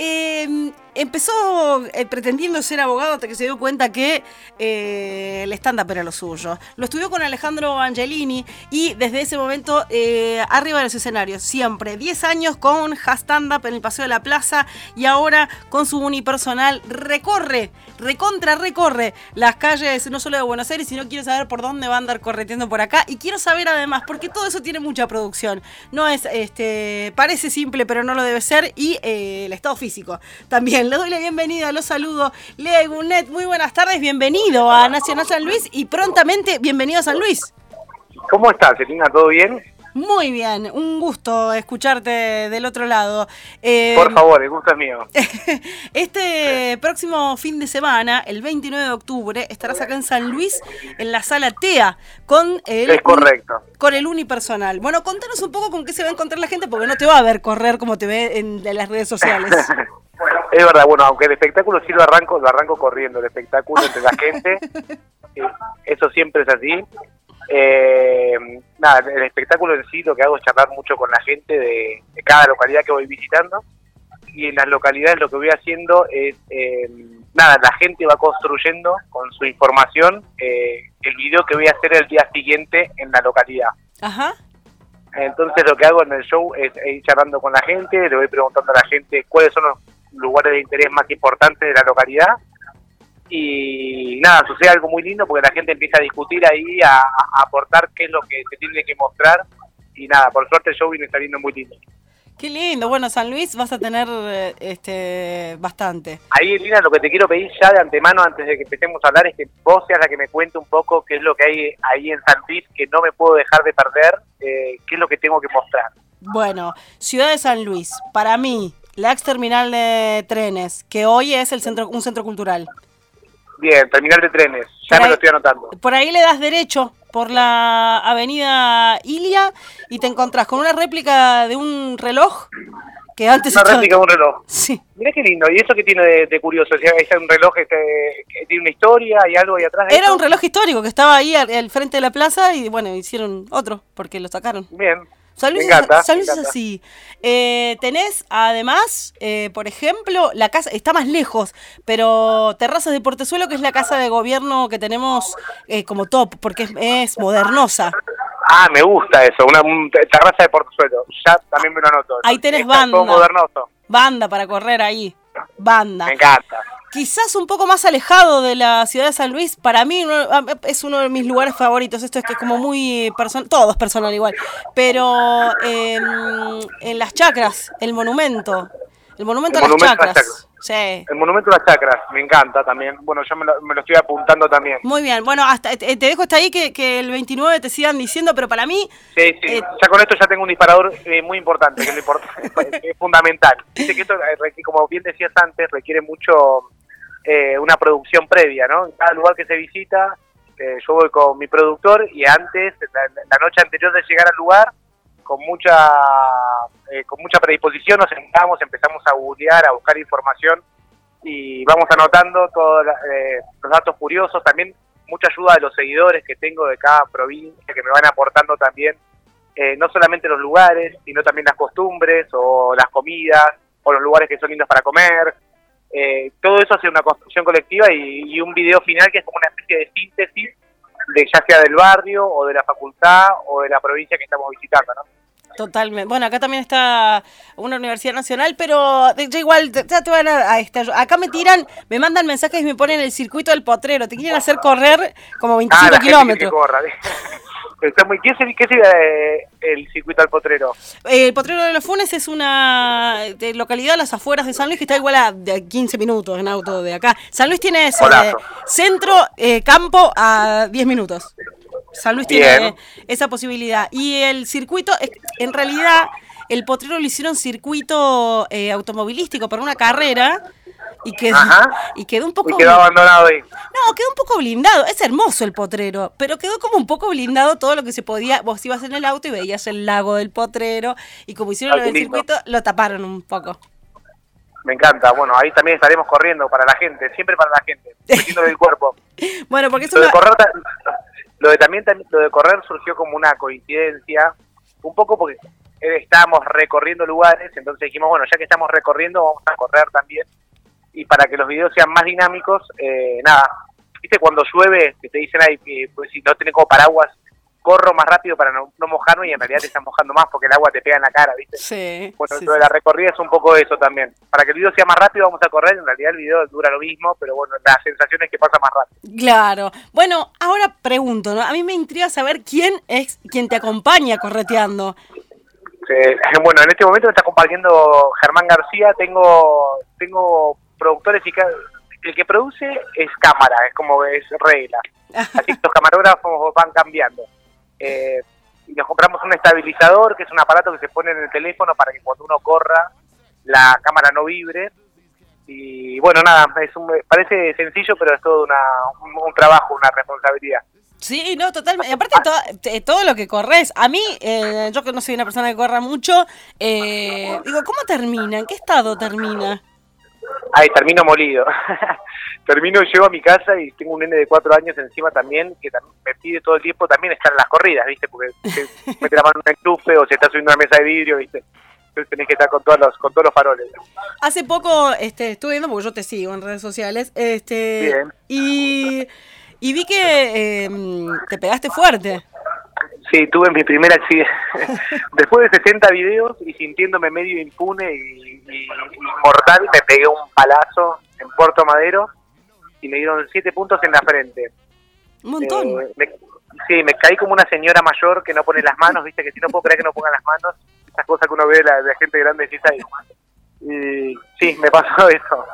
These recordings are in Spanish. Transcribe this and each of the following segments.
Empezó pretendiendo ser abogado hasta que se dio cuenta que el stand-up era lo suyo. Lo estudió con Alejandro Angelini y desde ese momento arriba de los escenarios, siempre. 10 años con stand-up en el Paseo de la Plaza y ahora con su unipersonal recorre las calles no solo de Buenos Aires, sino quiero saber por dónde va a andar correteando por acá. Y quiero saber además, porque todo eso tiene mucha producción. No es, parece simple, pero no lo debe ser. Y el estado físico también. Le doy la bienvenida, los saludo. Lea Gunet, muy buenas tardes, bienvenido a Nacional San Luis y prontamente bienvenido a San Luis. ¿Cómo estás, Celina? ¿Todo bien? Muy bien, un gusto escucharte del otro lado. Por favor, el gusto es mío. Este próximo fin de semana, el 29 de octubre, estarás acá en San Luis, en la Sala TEA, con el unipersonal. Bueno, contanos un poco con qué se va a encontrar la gente, porque no te va a ver correr como te ve en las redes sociales. Es verdad, bueno, aunque el espectáculo sí lo arranco corriendo, el espectáculo entre la gente, eso siempre es así. Nada, el espectáculo en sí lo que hago es charlar mucho con la gente de cada localidad que voy visitando, y en las localidades lo que voy haciendo es, nada, la gente va construyendo con su información el video que voy a hacer el día siguiente en la localidad. Ajá. Entonces lo que hago en el show es ir charlando con la gente, le voy preguntando a la gente cuáles son los lugares de interés más importantes de la localidad. Y nada, sucede algo muy lindo porque la gente empieza a discutir ahí, a aportar qué es lo que se tiene que mostrar. Y nada, por suerte el show viene saliendo muy lindo. Qué lindo. Bueno, San Luis vas a tener bastante. Ahí, Lina, lo que te quiero pedir ya de antemano, antes de que empecemos a hablar, es que vos seas la que me cuente un poco qué es lo que hay ahí en San Luis, que no me puedo dejar de perder, qué es lo que tengo que mostrar. Bueno, Ciudad de San Luis, para mí, la ex terminal de trenes, que hoy es un centro cultural. Bien, terminal de trenes, ya me lo estoy anotando. Por ahí le das derecho por la avenida Ilia y te encontrás con una réplica de un reloj que antes... Una réplica de un reloj. Sí. Mirá qué lindo. ¿Y eso qué tiene de curioso? ¿Es un reloj que tiene una historia y algo ahí atrás? Era un reloj histórico que estaba ahí al frente de la plaza y bueno, hicieron otro porque lo sacaron. Bien. San Luis es así. Tenés además, por ejemplo, la casa, está más lejos, pero Terrazas de Portezuelo, que es la casa de gobierno que tenemos como top, porque es modernosa. Ah, me gusta eso, una terraza de Portezuelo, ya también me lo anoto. Ahí tenés banda. Todo modernoso. Banda para correr ahí, banda. Me encanta. Quizás un poco más alejado de la ciudad de San Luis, para mí es uno de mis lugares favoritos. Esto es que es como muy personal, todo es personal igual, pero en las Chacras, el monumento a las Chacras. Sí. El monumento a las Chacras, me encanta también. Bueno, yo me lo estoy apuntando también. Muy bien, bueno, hasta te dejo hasta ahí que el 29 te sigan diciendo, pero para mí... Sí, ya con esto ya tengo un disparador muy importante, que es fundamental. Dice que esto, como bien decías antes, requiere mucho... una producción previa, ¿no? En cada lugar que se visita, yo voy con mi productor y antes, la noche anterior de llegar al lugar, con mucha predisposición nos sentamos, empezamos a googlear, a buscar información y vamos anotando todos los datos curiosos, también mucha ayuda de los seguidores que tengo de cada provincia que me van aportando también, no solamente los lugares, sino también las costumbres o las comidas o los lugares que son lindos para comer. Todo eso hace una construcción colectiva y un video final que es como una especie de síntesis de ya sea del barrio o de la facultad o de la provincia que estamos visitando, ¿no? Totalmente. Bueno, acá también está una universidad nacional, pero ya igual ya te van acá me mandan mensajes y me ponen el circuito del Potrero, te quieren hacer correr como 25 kilómetros. ¿Qué sería el circuito del Potrero? El Potrero de los Funes es una localidad a las afueras de San Luis que está igual a 15 minutos en auto de acá. San Luis tiene eso, centro, campo a 10 minutos. San Luis tiene esa posibilidad. Y el circuito, en realidad, el Potrero lo hicieron circuito automovilístico para una carrera. Y quedó un poco... Y quedó abandonado ahí. No, quedó un poco blindado. Es hermoso el Potrero, pero quedó como un poco blindado todo lo que se podía. Vos ibas en el auto y veías el lago del Potrero, y como hicieron lo del circuito, lo taparon un poco. Me encanta. Bueno, ahí también estaremos corriendo para la gente, siempre para la gente, metiéndole el cuerpo. Bueno, porque es lo de correr surgió como una coincidencia, un poco porque estábamos recorriendo lugares, entonces dijimos, bueno, ya que estamos recorriendo, vamos a correr también. Y para que los videos sean más dinámicos, nada, viste cuando llueve, que te dicen, ay, pues si no tenés como paraguas, corro más rápido para no mojarme, y en realidad te estás mojando más porque el agua te pega en la cara, ¿viste? Sí. Bueno, Sí, lo de la recorrida es un poco eso también. Para que el video sea más rápido vamos a correr, en realidad el video dura lo mismo, pero bueno, la sensación es que pasa más rápido. Claro. Bueno, ahora pregunto, ¿no? A mí me intriga saber quién es quien te acompaña correteando. Bueno, en este momento me está acompañando Germán García, tengo productores y el que produce es cámara, es como es regla. Así que los camarógrafos van cambiando. Y nos compramos un estabilizador, que es un aparato que se pone en el teléfono para que cuando uno corra la cámara no vibre. Y bueno, nada, parece sencillo, pero es todo un trabajo, una responsabilidad. Sí, no, totalmente. Aparte, todo lo que corres. A mí, yo que no soy una persona que corra mucho, digo, ¿cómo termina? ¿En qué estado termina? Ay, termino molido. Llego a mi casa y tengo un nene de 4 años encima también, que me pide todo el tiempo también estar en las corridas, ¿viste? Porque mete la mano en un enchufe o se está subiendo a una mesa de vidrio, ¿viste? Entonces tenés que estar con todos los faroles. Hace poco estuve viendo, porque yo te sigo en redes sociales, Bien. Y vi que te pegaste fuerte. Sí, tuve mi primer accidente. Después de 60 videos y sintiéndome medio impune y mortal, me pegué un palazo en Puerto Madero y me dieron 7 puntos en la frente. Un montón. Me caí como una señora mayor que no pone las manos, viste, que si no puedo creer que no pongan las manos, esas cosas que uno ve de la gente grande decís ahí. Y sí, me pasó eso.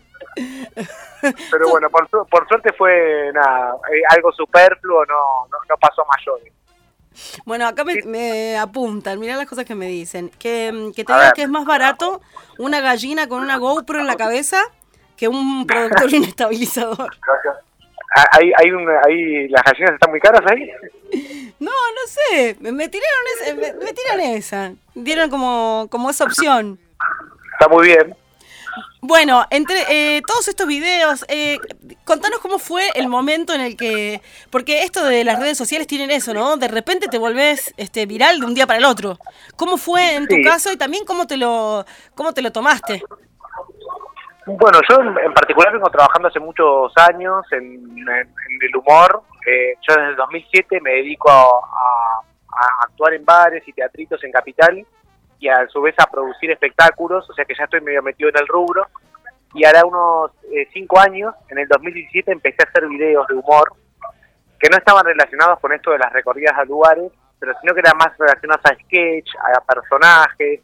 Pero bueno, por suerte fue nada, algo superfluo, no pasó mayores. Bueno, acá me apuntan, mirá las cosas que me dicen. Que te A digan ver. que es más barato una gallina con una GoPro en la cabeza que un productor y un estabilizador. Ahí las gallinas están muy caras ahí. No sé, me tiran esa. Dieron como esa opción. Está muy bien. Bueno, entre todos estos videos, contanos cómo fue el momento en el que... Porque esto de las redes sociales tienen eso, ¿no? De repente te volvés viral de un día para el otro. ¿Cómo fue en tu caso y también cómo te lo tomaste? Bueno, yo en particular vengo trabajando hace muchos años en el humor. Yo desde el 2007 me dedico a actuar en bares y teatritos en Capital, y a su vez a producir espectáculos, o sea que ya estoy medio metido en el rubro. Y ahora unos 5 años, en el 2017, empecé a hacer videos de humor que no estaban relacionados con esto de las recorridas a lugares, pero sino que eran más relacionados a sketch, a personajes.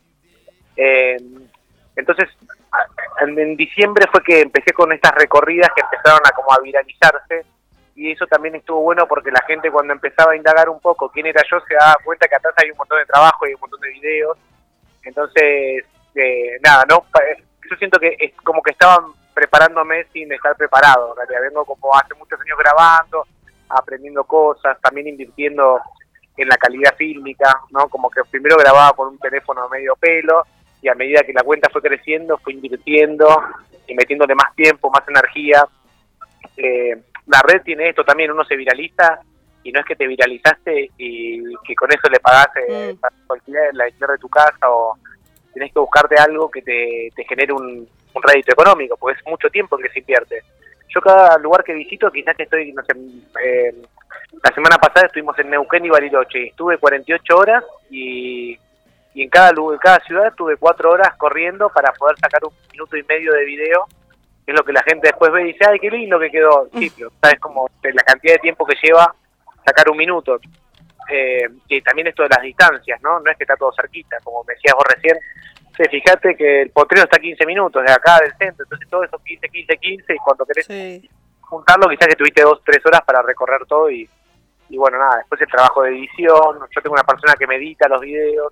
Entonces, en diciembre fue que empecé con estas recorridas que empezaron a viralizarse, y eso también estuvo bueno porque la gente, cuando empezaba a indagar un poco quién era yo, se daba cuenta que atrás hay un montón de trabajo y un montón de videos. Entonces, yo siento que es como que estaban preparándome sin estar preparado. En realidad vengo como hace muchos años grabando, aprendiendo cosas, también invirtiendo en la calidad fílmica, ¿no? Como que primero grababa con un teléfono medio pelo, y a medida que la cuenta fue creciendo, fui invirtiendo y metiéndole más tiempo, más energía. La red tiene esto también, uno se viraliza y no es que te viralizaste y que con eso le pagás la alquiler de tu casa, o tenés que buscarte algo que te genere un rédito económico, porque es mucho tiempo en que se invierte. Yo cada lugar que visito, quizás que estoy, no sé, la semana pasada estuvimos en Neuquén y Bariloche, y estuve 48 horas y en cada ciudad tuve 4 horas corriendo para poder sacar 1 minuto y medio de video, que es lo que la gente después ve y dice, ay, qué lindo que quedó. Sí, pero sabes como la cantidad de tiempo que lleva sacar 1 minuto. Que también esto de las distancias, ¿no? No es que está todo cerquita, como me decías vos recién. Fíjate que el Potrero está a 15 minutos de acá del centro, entonces todo eso 15, y cuando querés juntarlo, quizás que tuviste 2-3 horas para recorrer todo, y bueno, nada, después el trabajo de edición. Yo tengo una persona que me edita los videos.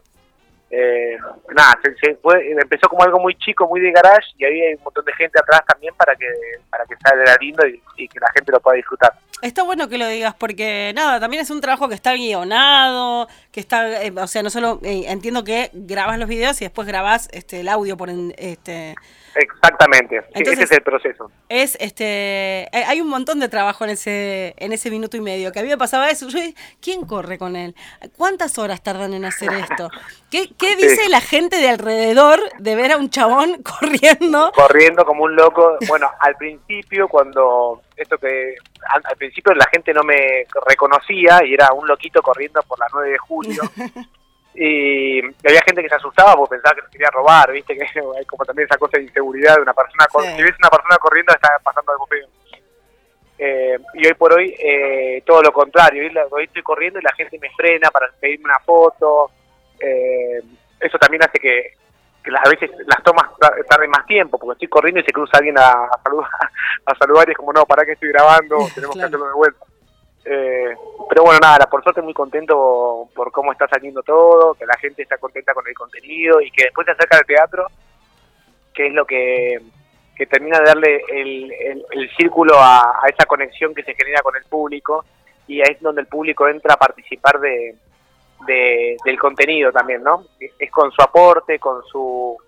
Empezó como algo muy chico, muy de garage, y ahí hay un montón de gente atrás también para que salga lindo y que la gente lo pueda disfrutar. Está bueno que lo digas porque nada, también es un trabajo que está guionado, que está, o sea, no solo entiendo que grabas los videos y después grabás el audio por Exactamente, entonces, ese es el proceso. Hay un montón de trabajo en ese minuto y medio, que a mí me pasaba eso. Yo, ¿quién corre con él? ¿Cuántas horas tardan en hacer esto? ¿Qué ¿Qué dice la gente de alrededor de ver a un chabón corriendo? Corriendo como un loco. Bueno, al principio, al principio la gente no me reconocía y era un loquito corriendo por la 9 de julio. Y había gente que se asustaba porque pensaba que nos quería robar, viste, que hay como también esa cosa de inseguridad de una persona. Si ves una persona corriendo, está pasando algo feo. Y hoy por hoy, todo lo contrario. Hoy estoy corriendo y la gente me frena para pedirme una foto. Eso también hace que a veces las tomas tarden más tiempo, porque estoy corriendo y se cruza alguien a saludar y es como, no, para que estoy grabando, tenemos que hacerlo de vuelta. Pero bueno, nada, por suerte muy contento por cómo está saliendo todo, que la gente está contenta con el contenido y que después se acerca al teatro, que es lo que termina de darle el círculo a esa conexión que se genera con el público, y ahí es donde el público entra a participar del contenido también, ¿no? Es con su aporte, con su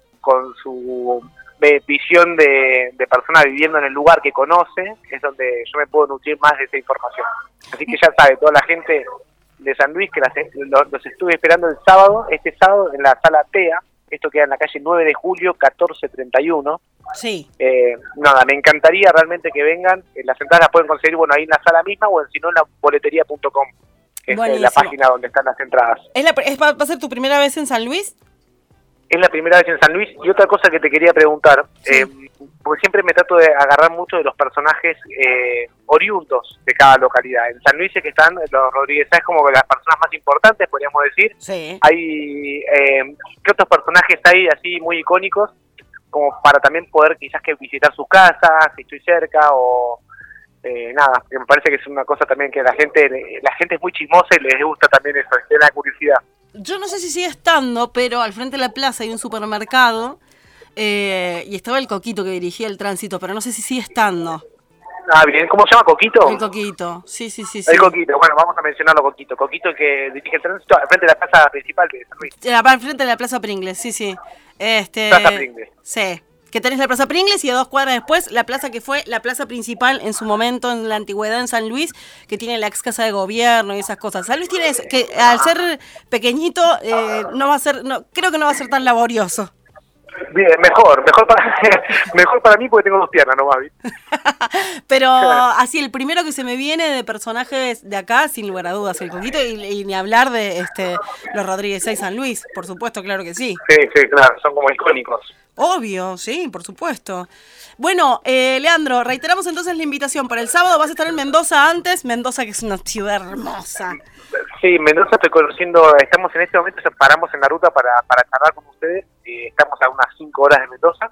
visión de persona viviendo en el lugar que conoce, es donde yo me puedo nutrir más de esa información. Así que ya sabe, toda la gente de San Luis que los estuve esperando este sábado en la Sala TEA, esto queda en la calle 9 de julio, 1431. Sí. Nada, me encantaría realmente que vengan, las entradas las pueden conseguir, bueno, ahí en la sala misma o si no en la boletería.com, que es la página donde están las entradas. ¿Va a ser tu primera vez en San Luis? Es la primera vez en San Luis. Y otra cosa que te quería preguntar, sí. Porque siempre me trato de agarrar mucho de los personajes oriundos de cada localidad. En San Luis es que están los Rodríguez Sáez como las personas más importantes, podríamos decir. Sí. Hay ¿qué otros personajes hay así muy icónicos como para también poder quizás que visitar sus casas, si estoy cerca o nada? Que me parece que es una cosa también que la gente es muy chismosa y les gusta también eso, es la curiosidad. Yo no sé si sigue estando, pero al frente de la plaza hay un supermercado y estaba el Coquito que dirigía el tránsito, pero no sé si sigue estando. Ah, bien. ¿Cómo se llama? ¿Coquito? El Coquito, sí. El Coquito, bueno, vamos a mencionarlo, Coquito. Coquito que dirige el tránsito al frente de la plaza principal de San Luis. Al frente de la Plaza Pringles, sí. Plaza Pringles. Sí. Que tenés la Plaza Pringles y a 2 cuadras después la plaza que fue la plaza principal en su momento en la antigüedad en San Luis, que tiene la ex casa de gobierno y esas cosas. San Luis tiene eso, que al ser pequeñito creo que no va a ser tan laborioso. Bien, mejor para mí porque tengo 2 piernas nomás, ¿viste? Pero así el primero que se me viene de personajes de acá, sin lugar a dudas, el Coquito, y ni hablar de los Rodríguez Sáez San Luis, por supuesto, claro que sí. Sí, claro, son como icónicos. Obvio, sí, por supuesto. Bueno, Leandro, reiteramos entonces la invitación para el sábado. Vas a estar en Mendoza antes. Mendoza, que es una ciudad hermosa. Sí, Mendoza estoy conociendo, estamos en este momento, paramos en la ruta para charlar con ustedes. Estamos a unas 5 horas de Mendoza.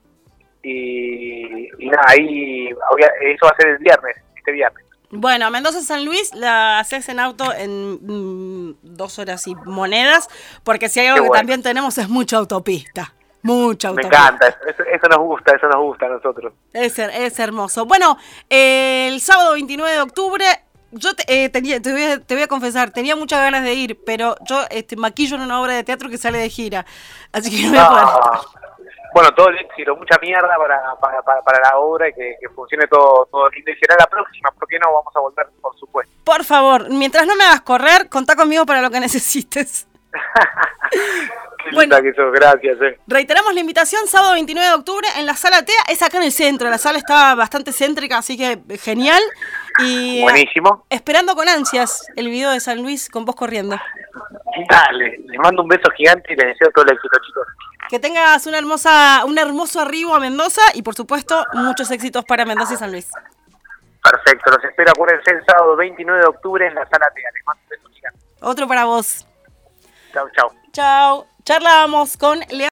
Y nada, ahí eso va a ser este viernes. Bueno, Mendoza San Luis la haces en auto en 2 horas y monedas, porque si hay algo que también tenemos es mucha autopista. Mucha autopista. Me encanta, eso nos gusta a nosotros. Es hermoso. Bueno, el sábado 29 de octubre, yo te voy a confesar, tenía muchas ganas de ir, pero yo maquillo en una obra de teatro que sale de gira, así que no voy a poder. Bueno, todo el éxito, mucha mierda para la obra y que funcione todo lindo. Y será la próxima, ¿por qué no? Vamos a volver, por supuesto. Por favor, mientras no me hagas correr, contá conmigo para lo que necesites. Bueno, gracias. Reiteramos la invitación, sábado 29 de octubre en la Sala TEA, es acá en el centro, la sala está bastante céntrica, así que genial. Y buenísimo. Esperando con ansias el video de San Luis con vos corriendo. Dale, les mando un beso gigante y les deseo todo el éxito, chicos. Que tengas un hermoso arribo a Mendoza y por supuesto muchos éxitos para Mendoza y San Luis. Perfecto, los espero, acuérdense, el sábado 29 de octubre en la Sala TEA. Les mando un beso gigante. Otro para vos. Chau. Chau. Charlábamos con Leandro.